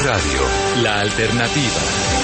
Radio, la alternativa.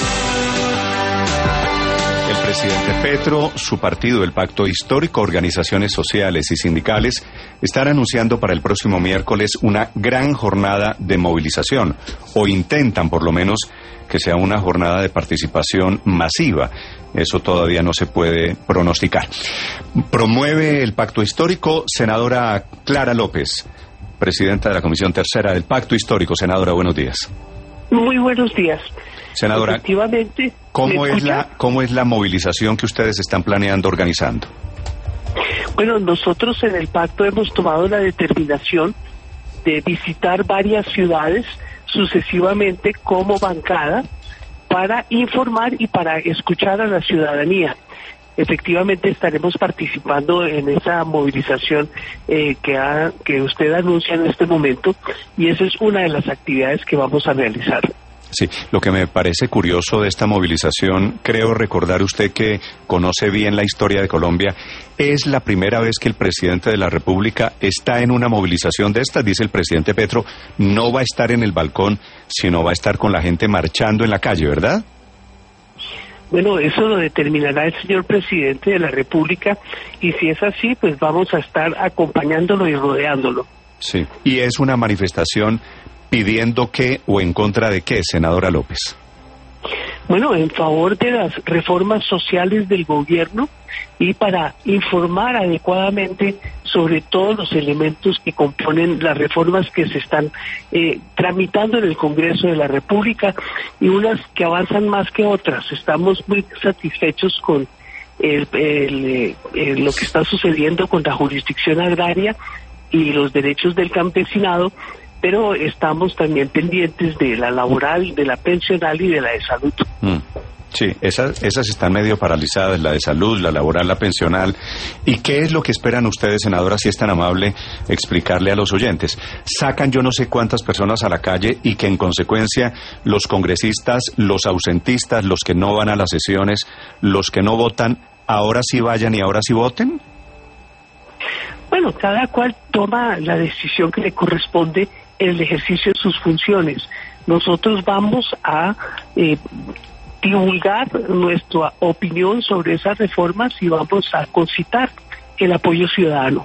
El presidente Petro, su partido, el Pacto Histórico, organizaciones sociales y sindicales están anunciando para el próximo miércoles una gran jornada de movilización, o intentan por lo menos que sea una jornada de participación masiva. Eso todavía no se puede pronosticar. Promueve el Pacto Histórico senadora Clara López, presidenta de la Comisión Tercera del Pacto Histórico. Senadora, buenos días. Muy buenos días. Senadora, efectivamente, ¿cómo es la movilización que ustedes están planeando, organizando? Bueno, nosotros en el pacto hemos tomado la determinación de visitar varias ciudades sucesivamente como bancada para informar y para escuchar a la ciudadanía. Efectivamente estaremos participando en esa movilización que usted anuncia en este momento, y esa es una de las actividades que vamos a realizar. Sí, lo que me parece curioso de esta movilización, creo recordar usted que conoce bien la historia de Colombia, es la primera vez que el presidente de la República está en una movilización de estas. Dice el presidente Petro, no va a estar en el balcón, sino va a estar con la gente marchando en la calle, ¿verdad? Bueno, eso lo determinará el señor presidente de la República, y si es así, pues vamos a estar acompañándolo y rodeándolo. Sí, y es una manifestación pidiendo qué o en contra de qué, senadora López. Bueno, en favor de las reformas sociales del gobierno y para informar adecuadamente sobre todos los elementos que componen las reformas que se están tramitando en el Congreso de la República, y unas que avanzan más que otras. Estamos muy satisfechos con lo que está sucediendo con la jurisdicción agraria y los derechos del campesinado, pero estamos también pendientes de la laboral, de la pensional y de la de salud. Sí, esas están medio paralizadas, la de salud, la laboral, la pensional. ¿Y qué es lo que esperan ustedes, senadora, si es tan amable explicarle a los oyentes? Sacan yo no sé cuántas personas a la calle y que en consecuencia los congresistas, los ausentistas, los que no van a las sesiones, los que no votan, ahora sí vayan y ahora sí voten. Bueno, cada cual toma la decisión que le corresponde en el ejercicio de sus funciones. Nosotros vamos a divulgar nuestra opinión sobre esas reformas y vamos a concitar el apoyo ciudadano.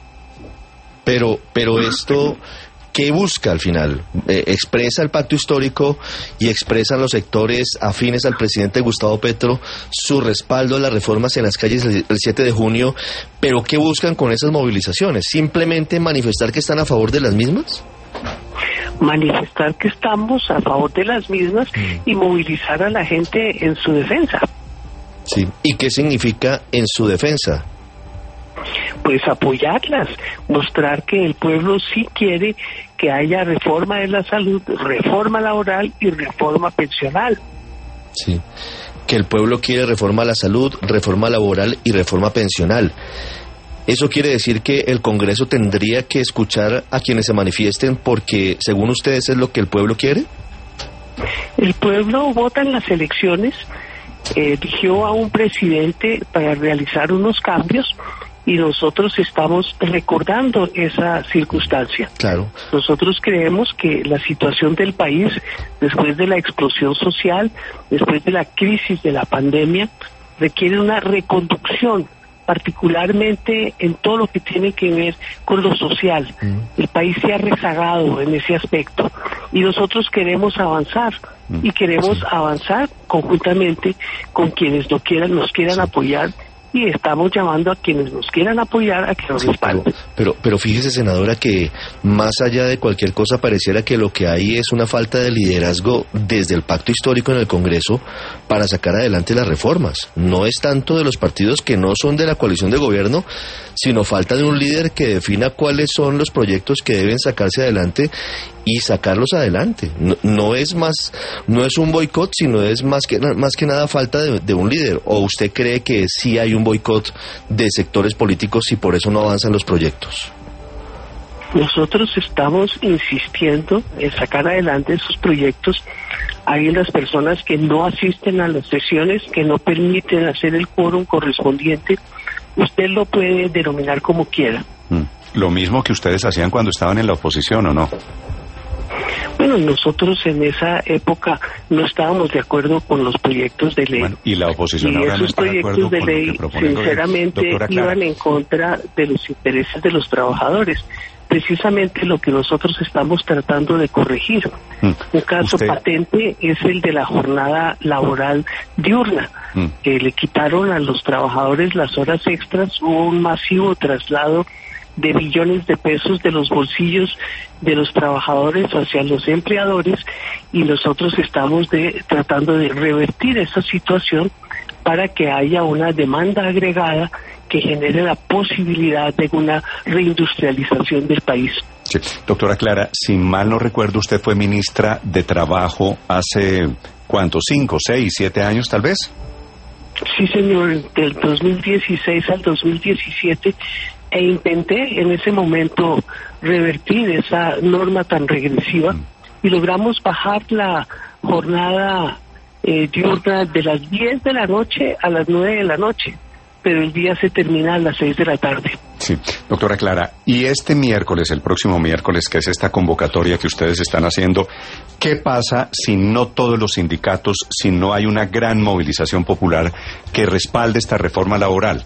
Pero esto, ¿qué busca al final? Expresa el Pacto Histórico y expresan los sectores afines al presidente Gustavo Petro su respaldo a las reformas en las calles el 7 de junio, pero ¿qué buscan con esas movilizaciones? ¿Simplemente manifestar que están a favor de las mismas? Manifestar que estamos a favor de las mismas y movilizar a la gente en su defensa. Sí. ¿Y qué significa en su defensa? Pues apoyarlas, mostrar que el pueblo sí quiere que haya reforma de la salud, reforma laboral y reforma pensional. Sí, que el pueblo quiere reforma a la salud, reforma laboral y reforma pensional. ¿Eso quiere decir que el Congreso tendría que escuchar a quienes se manifiesten porque, según ustedes, es lo que el pueblo quiere? El pueblo vota en las elecciones, eligió a un presidente para realizar unos cambios, y nosotros estamos recordando esa circunstancia. Claro. Nosotros creemos que la situación del país, después de la explosión social, después de la crisis de la pandemia, requiere una reconducción, particularmente en todo lo que tiene que ver con lo social. El país se ha rezagado en ese aspecto y nosotros queremos avanzar, y queremos avanzar conjuntamente con quienes nos quieran apoyar, y estamos llamando a quienes nos quieran apoyar a que nos respalden. Pero fíjese, senadora, que más allá de cualquier cosa pareciera que lo que hay es una falta de liderazgo desde el Pacto Histórico en el Congreso para sacar adelante las reformas. No es tanto de los partidos que no son de la coalición de gobierno, sino falta de un líder que defina cuáles son los proyectos que deben sacarse adelante y sacarlos adelante. No es un boicot, sino es más que nada falta de un líder. ¿O usted cree que sí hay un boicot de sectores políticos y por eso no avanzan los proyectos? Nosotros estamos insistiendo en sacar adelante esos proyectos. Hay las personas que no asisten a las sesiones, que no permiten hacer el quórum correspondiente. Usted lo puede denominar como quiera. Lo mismo que ustedes hacían cuando estaban en la oposición, ¿o no? Bueno, nosotros en esa época no estábamos de acuerdo con los proyectos de ley. Bueno, y la oposición y ahora no esos está de proyectos acuerdo de con lo ley, que propone el gobierno. sinceramente, Doctora Clara. iban en contra de los intereses de los trabajadores. Precisamente lo que nosotros estamos tratando de corregir. Un caso patente es el de la jornada laboral diurna, que le quitaron a los trabajadores las horas extras, hubo un masivo traslado de billones de pesos de los bolsillos de los trabajadores hacia los empleadores, y nosotros estamos tratando de revertir esa situación para que haya una demanda agregada que genere la posibilidad de una reindustrialización del país. Sí. Doctora Clara, si mal no recuerdo, usted fue ministra de Trabajo hace, ¿cuánto? 5, 6, 7 años tal vez. Sí, señor, del 2016 al 2017, e intenté en ese momento revertir esa norma tan regresiva y logramos bajar la jornada diurna de las 10 de la noche a las 9 de la noche, pero el día se termina a las 6 de la tarde. Sí, doctora Clara, y este miércoles, el próximo miércoles, que es esta convocatoria que ustedes están haciendo, ¿qué pasa si no todos los sindicatos, si no hay una gran movilización popular que respalde esta reforma laboral?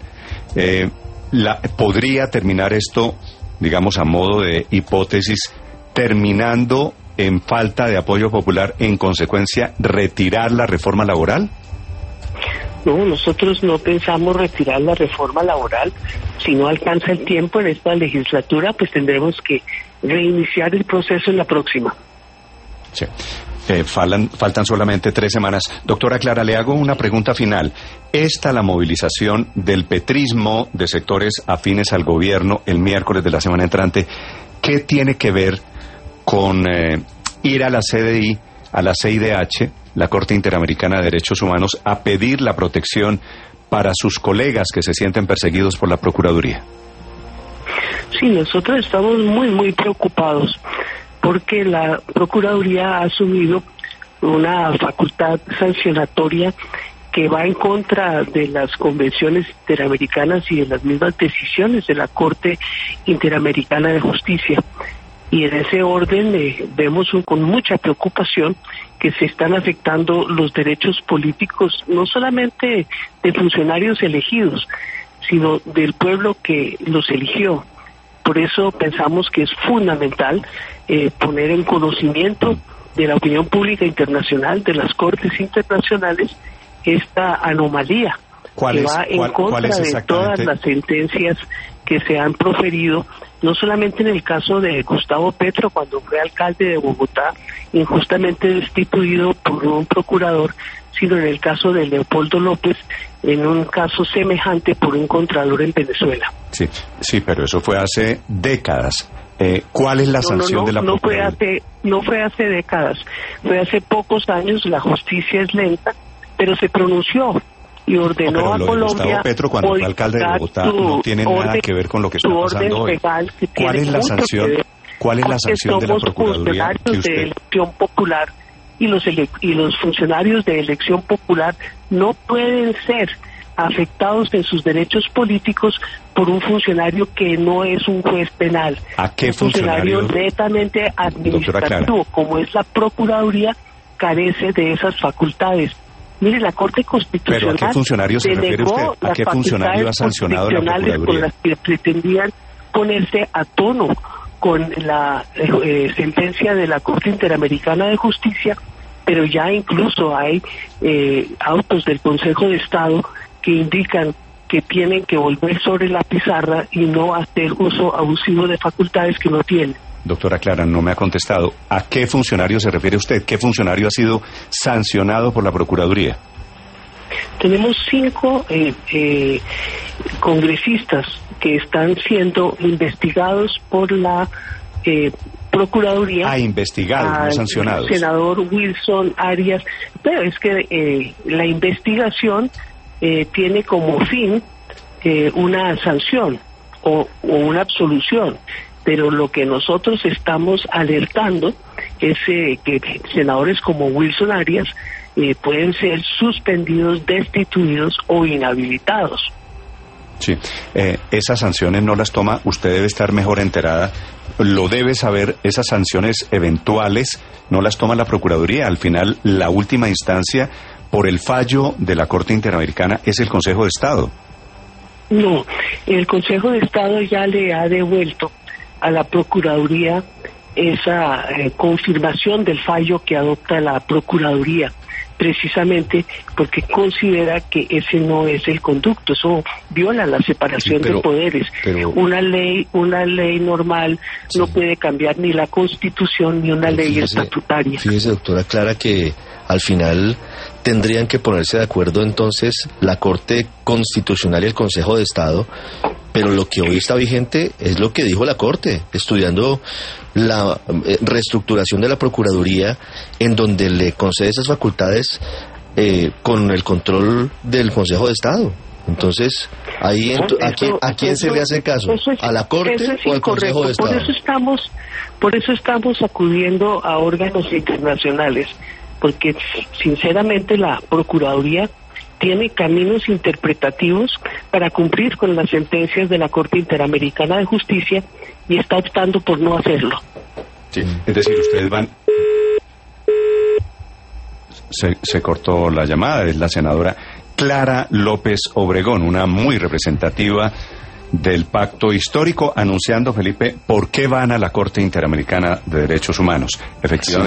¿Podría terminar esto, digamos a modo de hipótesis, terminando en falta de apoyo popular, en consecuencia, retirar la reforma laboral? No, nosotros no pensamos retirar la reforma laboral. Si no alcanza el tiempo en esta legislatura, pues tendremos que reiniciar el proceso en la próxima. Sí. Faltan solamente 3 semanas. Doctora Clara, le hago una pregunta final. La movilización del petrismo de sectores afines al gobierno el miércoles de la semana entrante, ¿qué tiene que ver con ir a la CDI, a la CIDH, la Corte Interamericana de Derechos Humanos, a pedir la protección para sus colegas que se sienten perseguidos por la Procuraduría? Sí, nosotros estamos muy preocupados porque la Procuraduría ha asumido una facultad sancionatoria que va en contra de las convenciones interamericanas y de las mismas decisiones de la Corte Interamericana de Justicia. Y en ese orden vemos con mucha preocupación que se están afectando los derechos políticos, no solamente de funcionarios elegidos, sino del pueblo que los eligió. Por eso pensamos que es fundamental poner en conocimiento de la opinión pública internacional, de las cortes internacionales, esta anomalía que va en contra de todas las sentencias que se han proferido, no solamente en el caso de Gustavo Petro, cuando fue alcalde de Bogotá, injustamente destituido por un procurador, sino en el caso de Leopoldo López, en un caso semejante por un contralor en Venezuela. Sí, pero eso fue hace décadas. ¿Cuál es la sanción de la Procuraduría? No fue hace décadas, fue hace pocos años. La justicia es lenta, pero se pronunció y ordenó a Colombia. Gustavo Petro, cuando fue alcalde de Bogotá, no tiene nada que ver con lo que está pasando hoy. ¿Cuál es la sanción? ¿Cuál es la sanción de la Procuraduría que usted? De elección popular, y los funcionarios de elección popular no pueden ser afectados en sus derechos políticos por un funcionario que no es un juez penal. ¿A qué un funcionario netamente administrativo, como es la Procuraduría, carece de esas facultades. Mire, la Corte Constitucional... ¿Pero a qué funcionario se refiere usted? ¿A qué funcionario ha sancionado la Procuraduría? Con las que pretendían ponerse a tono con la sentencia de la Corte Interamericana de Justicia, pero ya incluso hay autos del Consejo de Estado que indican que tienen que volver sobre la pizarra y no hacer uso abusivo de facultades que no tienen. Doctora Clara, no me ha contestado. ¿A qué funcionario se refiere usted? ¿Qué funcionario ha sido sancionado por la Procuraduría? Tenemos 5 congresistas que están siendo investigados por la Procuraduría. Investigados, no sancionados. Senador Wilson Arias. Pero es que la investigación tiene como fin una sanción o una absolución. Pero lo que nosotros estamos alertando es que senadores como Wilson Arias pueden ser suspendidos, destituidos o inhabilitados. Sí, esas sanciones no las toma, usted debe estar mejor enterada. lo debe saber, esas sanciones eventuales no las toma la Procuraduría. Al final, la última instancia, por el fallo de la Corte Interamericana, es el Consejo de Estado. No, el Consejo de Estado ya le ha devuelto a la Procuraduría esa confirmación del fallo que adopta la Procuraduría, precisamente porque considera que ese no es el conducto, eso viola la separación de poderes. Una ley normal no puede cambiar ni la Constitución ni una ley estatutaria. Fíjese, doctora Clara, que al final tendrían que ponerse de acuerdo entonces la Corte Constitucional y el Consejo de Estado, pero lo que hoy está vigente es lo que dijo la Corte, estudiando la reestructuración de la Procuraduría, en donde le concede esas facultades con el control del Consejo de Estado. Entonces, ahí ¿a quién se le hace caso? ¿A la Corte o al Consejo de Estado? Por eso estamos acudiendo a órganos internacionales, porque sinceramente la Procuraduría tiene caminos interpretativos para cumplir con las sentencias de la Corte Interamericana de Justicia y está optando por no hacerlo. Sí, es decir, ustedes van... Se cortó la llamada, es la senadora Clara López Obregón, una muy representativa del pacto histórico, anunciando, Felipe, por qué van a la Corte Interamericana de Derechos Humanos. Efectivamente.